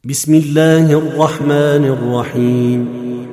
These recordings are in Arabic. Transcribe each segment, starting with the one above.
بسم الله الرحمن الرحيم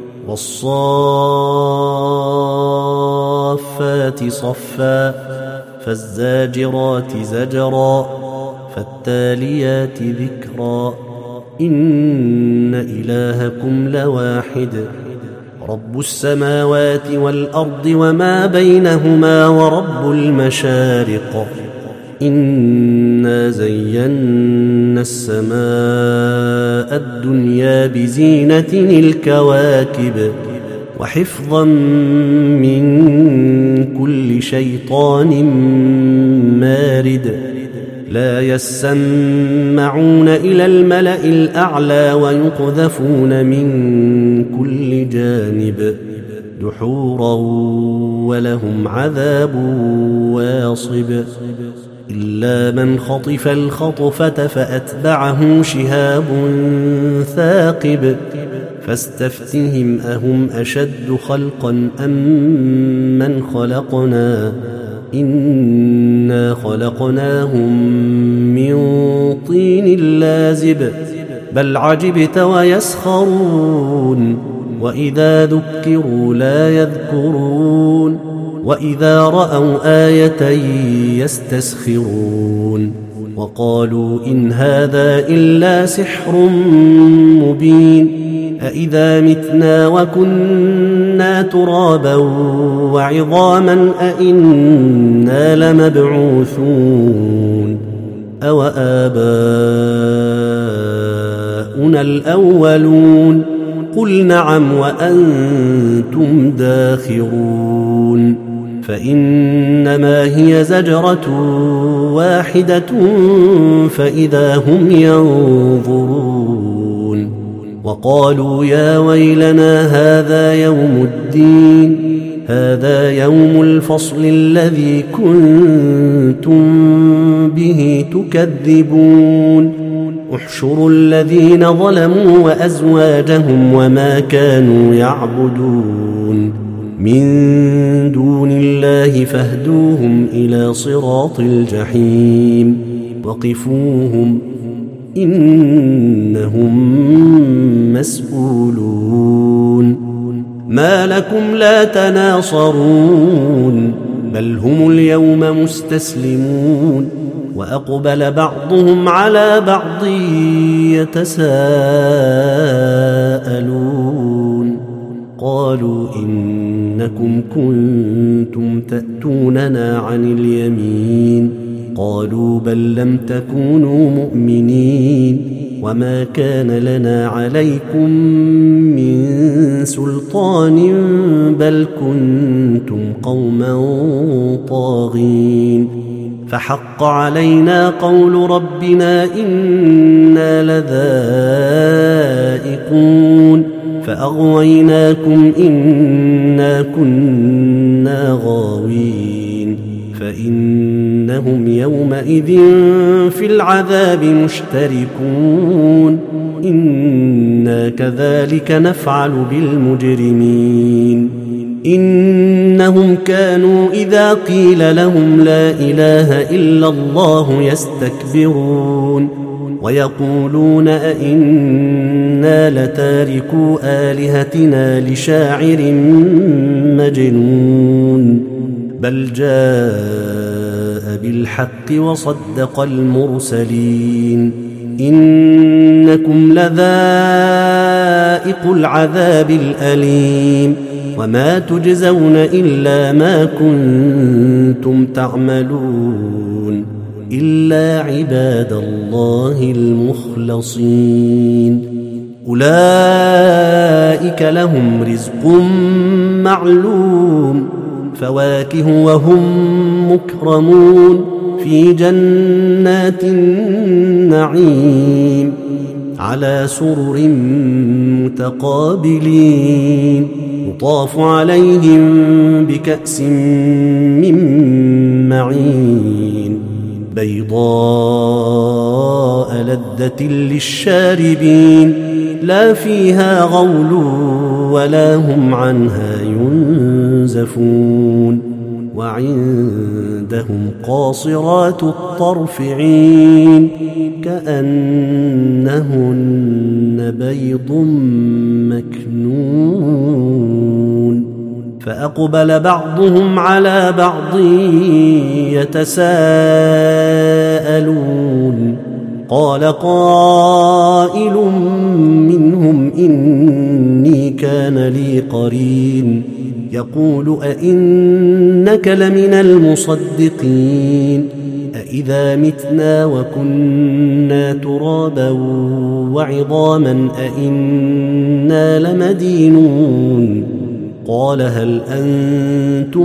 والصافات صفا فالزاجرات زجرا فالتاليات ذكرا إن إلهكم لواحد رب السماوات والأرض وما بينهما ورب المشارق إنا زينا السماء الدنيا بزينة الكواكب وحفظا من كل شيطان مارد لا يسمعون إلى الملأ الأعلى ويقذفون من كل جانب دحورا ولهم عذاب واصب إلا من خطف الخطفة فأتبعه شهاب ثاقب فاستفتهم أهم أشد خلقا أم من خلقنا إنا خلقناهم من طين لازب بل عجبت ويسخرون وإذا ذكروا لا يذكرون وإذا رأوا آية يستسخرون وقالوا إن هذا إلا سحر مبين أإذا متنا وكنا ترابا وعظاما أإنا لمبعوثون أو آباؤنا الأولون قل نعم وأنتم داخرون فإنما هي زجرة واحدة فإذا هم ينظرون وقالوا يا ويلنا هذا يوم الدين هذا يوم الفصل الذي كنتم به تكذبون احشروا الذين ظلموا وأزواجهم وما كانوا يعبدون من دون الله فاهدوهم إلى صراط الجحيم وقفوهم إنهم مسؤولون ما لكم لا تناصرون بل هم اليوم مستسلمون وأقبل بعضهم على بعض يتساءلون قالوا إنكم كنتم تأتوننا عن اليمين قالوا بل لم تكونوا مؤمنين وما كان لنا عليكم من سلطان بل كنتم قوما طاغين فحق علينا قول ربنا إنا لذائقون فأغويناكم إنا كنا غاوين فإنهم يومئذ في العذاب مشتركون إنا كذلك نفعل بالمجرمين إنهم كانوا إذا قيل لهم لا إله إلا الله يستكبرون ويقولون أئنا لتاركو آلهتنا لشاعر مجنون بل جاء بالحق وصدق المرسلين إنكم لذائق العذاب الأليم وما تجزون إلا ما كنتم تعملون إلا عباد الله المخلصين أولئك لهم رزق معلوم فواكه وهم مكرمون في جنات النعيم على سرر متقابلين يطاف عليهم بكأس من معين بيضاء لذة للشاربين لا فيها غول ولا هم عنها ينزفون وعندهم قاصرات الطرف عين كأنهن بيض مكنون فأقبل بعضهم على بعض يتساءلون قال قائل منهم إني كان لي قرين يقول أئنك لمن المصدقين أئذا متنا وكنا ترابا وعظاما أئنا لمدينون قال هل أنتم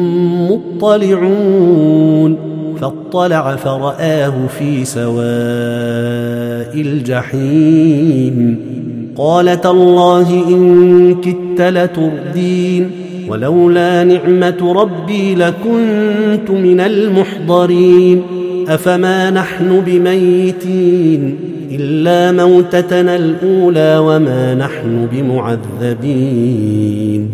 مطلعون فاطلع فرآه في سواء الجحيم قال تالله إن كدت لتردين ولولا نعمة ربي لكنت من المحضرين أفما نحن بميتين إلا موتتنا الأولى وما نحن بمعذبين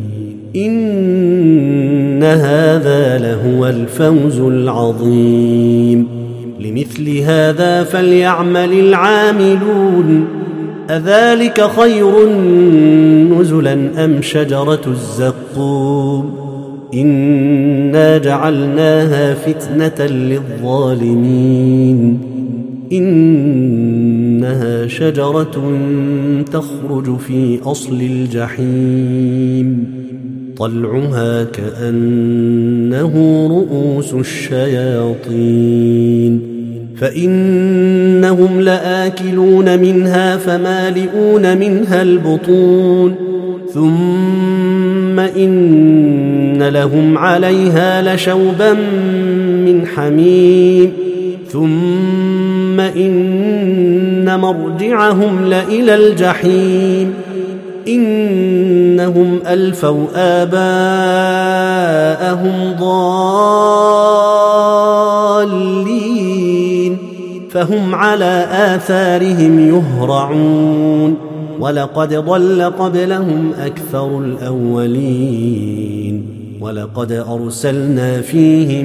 إن هذا لهو الفوز العظيم لمثل هذا فليعمل العاملون أذلك خير نزلا أم شجرة الزقوم إنا جعلناها فتنة للظالمين إنها شجرة تخرج في أصل الجحيم طلعها كأنه رؤوس الشياطين فإنهم لآكلون منها فمالئون منها البطون ثم إن لهم عليها لشوبا من حميم ثم إن مرجعهم لإلى الجحيم إنهم ألفوا آباءهم ضالين فهم على آثارهم يهرعون ولقد ضل قبلهم أكثر الأولين ولقد أرسلنا فيهم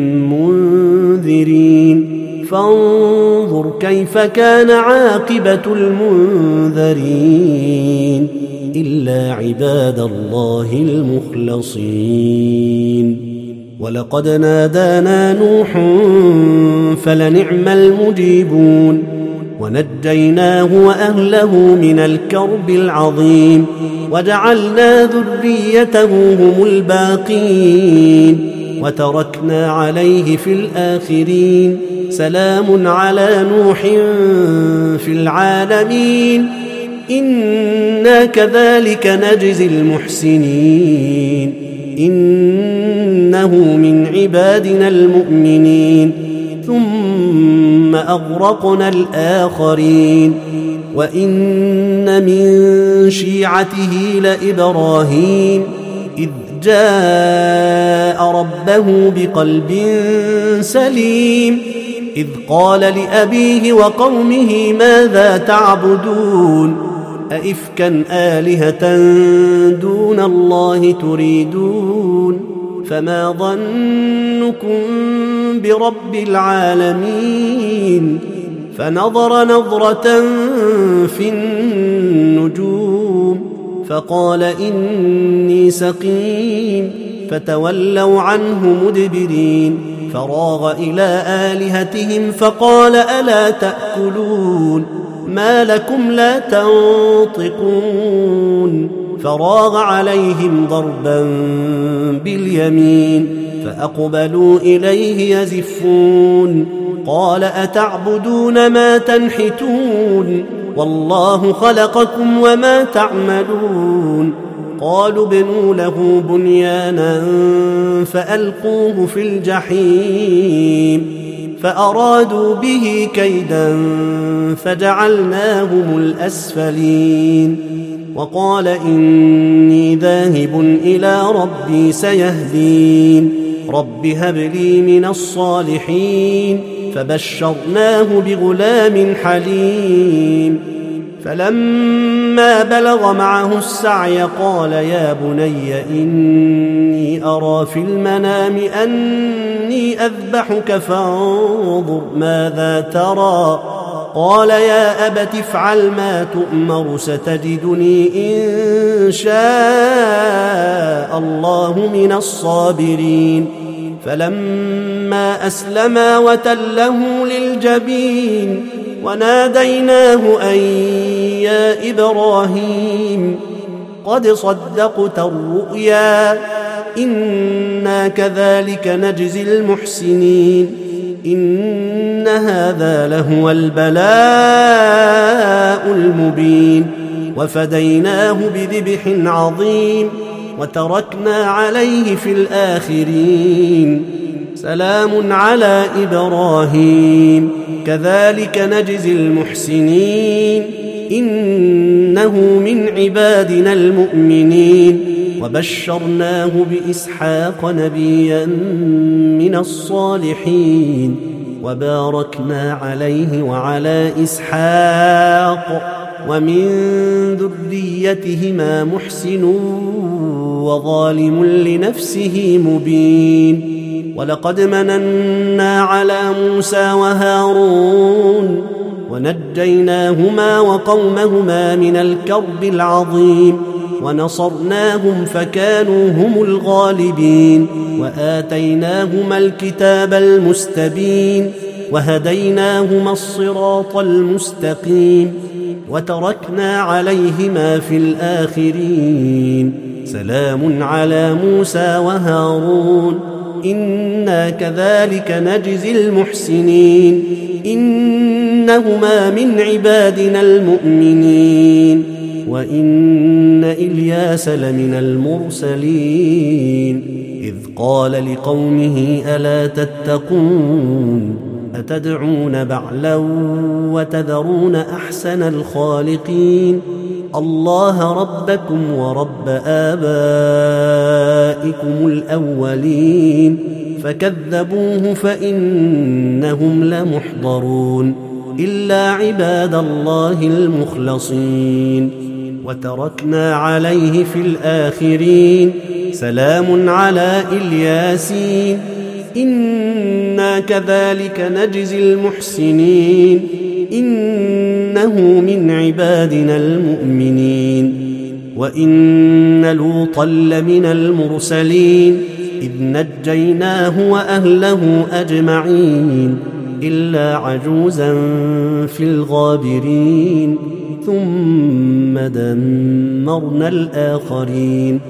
منذرين فانظر كيف كان عاقبة المنذرين إلا عباد الله المخلصين ولقد نادانا نوح فلنعم المجيبون ونجيناه وأهله من الكرب العظيم وجعلنا ذريته هم الباقين وتركنا عليه في الآخرين سلام على نوح في العالمين إنا كذلك نجزي المحسنين إنه من عبادنا المؤمنين ثم أغرقنا الآخرين وإن من شيعته لإبراهيم إذ جاء ربه بقلب سليم إذ قال لأبيه وقومه ماذا تعبدون أئفكا آلهة دون الله تريدون فما ظنكم برب العالمين فنظر نظرة في النجوم فقال إني سقيم فتولوا عنه مدبرين فراغ إلى آلهتهم فقال ألا تأكلون ما لكم لا تنطقون فراغ عليهم ضربا باليمين فأقبلوا إليه يزفون قال أتعبدون ما تنحتون والله خلقكم وما تعملون قالوا ابنوا له بنيانا فألقوه في الجحيم فأرادوا به كيدا فجعلناهم الأسفلين وقال إني ذاهب إلى ربي سيهدين رب هب لي من الصالحين فبشرناه بغلام حليم فلما بلغ معه السعي قال يا بني إني أرى في المنام أني أذبحك فانظر ماذا ترى قال يا أبت افعل ما تؤمر ستجدني إن شاء الله من الصابرين فلما أسلما وتله للجبين وناديناه أن يا إبراهيم قد صدقت الرؤيا إنا كذلك نجزي المحسنين إن هذا لهو البلاء المبين وفديناه بذبح عظيم وتركنا عليه في الآخرين سلام على إبراهيم كذلك نجزي المحسنين إنه من عبادنا المؤمنين وبشرناه بإسحاق نبيا من الصالحين وباركنا عليه وعلى إسحاق ومن ذريتهما محسن وظالم لنفسه مبين ولقد مننا على موسى وهارون ونجيناهما وقومهما من الكرب العظيم ونصرناهم فكانوا هم الغالبين وآتيناهما الكتاب المستبين وهديناهما الصراط المستقيم وتركنا عليهما في الآخرين سلام على موسى وهارون إنا كذلك نجزي المحسنين إنهما من عبادنا المؤمنين وإن إلياس لمن المرسلين إذ قال لقومه ألا تتقون أتدعون بعلا وتذرون أحسن الخالقين الله ربكم ورب آبائكم الأولين فكذبوه فإنهم لمحضرون إلا عباد الله المخلصين وتركنا عليه في الآخرين سلام على الياسين إنا كذلك نجزي المحسنين إنه من عبادنا المؤمنين وإن لوطا لمن المرسلين إذ نجيناه وأهله أجمعين إلا عجوزا في الغابرين ثم دمرنا الآخرين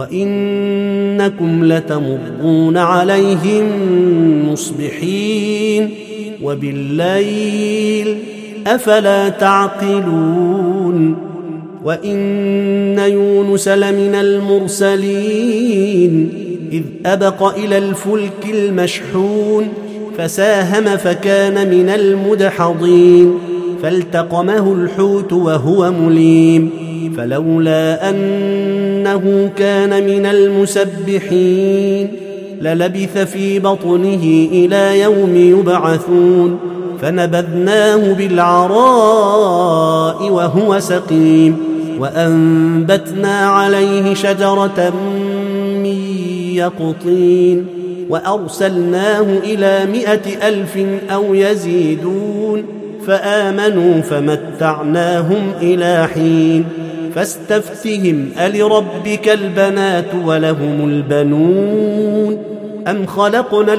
وإنكم لتمرون عليهم مصبحين وبالليل أفلا تعقلون وإن يونس لمن المرسلين إذ أبق إلى الفلك المشحون فساهم فكان من المدحضين فالتقمه الحوت وهو مليم فلولا أنه كان من المسبحين للبث في بطنه إلى يوم يبعثون فنبذناه بالعراء وهو سقيم وأنبتنا عليه شجرة من يقطين وأرسلناه إلى 100,000 أو يزيدون فآمنوا فمتعناهم إلى حين فاستفتهم ألربك البنات ولهم البنون أم خلقنا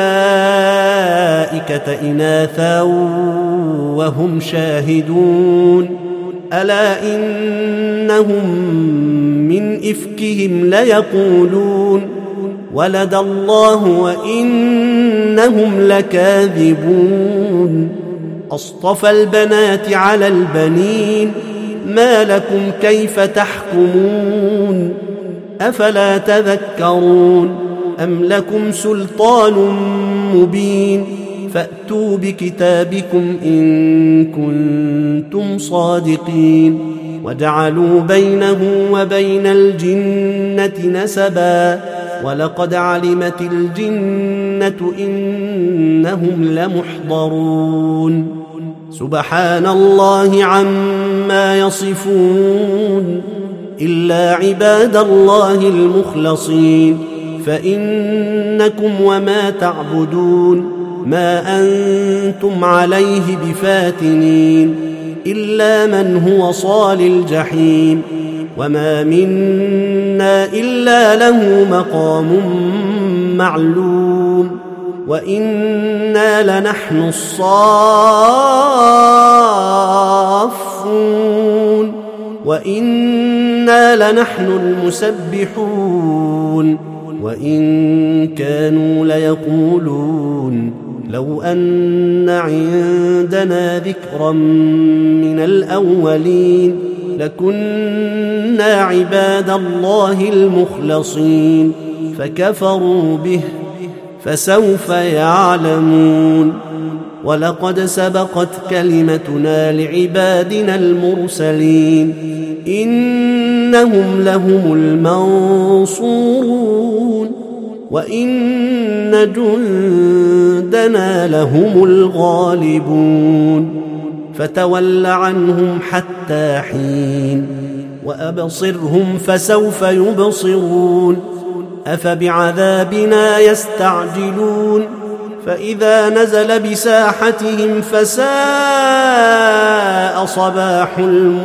الملائكة إناثا وهم شاهدون ألا إنهم من إفكهم ليقولون ولد الله وإنهم لكاذبون أصطفى البنات على البنين ما لكم كيف تحكمون أفلا تذكرون أم لكم سلطان مبين فأتوا بكتابكم إن كنتم صادقين وجعلوا بينه وبين الجنة نسبا ولقد علمت الجنة إنهم لمحضرون سبحان الله عما عما يصفون إلا عباد الله المخلصين فإنكم وما تعبدون ما أنتم عليه بفاتنين إلا من هو صال الجحيم وما منا إلا له مقام معلوم وإنا لنحن الصافون وإنا لنحن المسبحون وإن كانوا ليقولون لو أن عندنا ذكرا من الأولين لكنا عباد الله المخلصين فكفروا به فسوف يعلمون ولقد سبقت كلمتنا لعبادنا المرسلين إنهم لهم المنصورون وإن جندنا لهم الغالبون فتول عنهم حتى حين وأبصرهم فسوف يبصرون أفبعذابنا يستعجلون فإذا نزل بساحتهم فساء صباح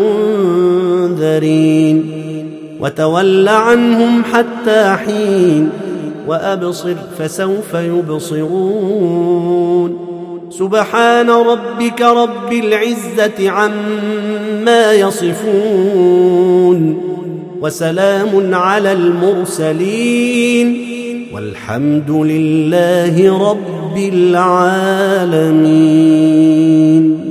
المنذرين وتول عنهم حتى حين وأبصر فسوف يبصرون سبحان ربك رب العزة عما يصفون وسلام على المرسلين والحمد لله رب العالمين.